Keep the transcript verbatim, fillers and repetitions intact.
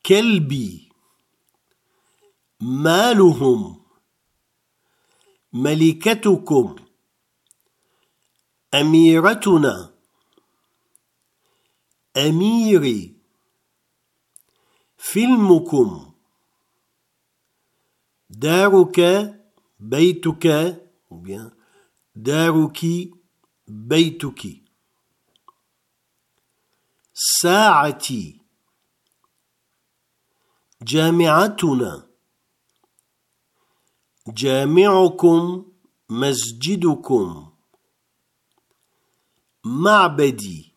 كلبي. مالهم. ملكتكم. أميرتنا. أميري. فيلمكم. دارك بيتك دارك بيتك. ساعتي. جامعتنا. جامعكم. مسجدكم. معبدي.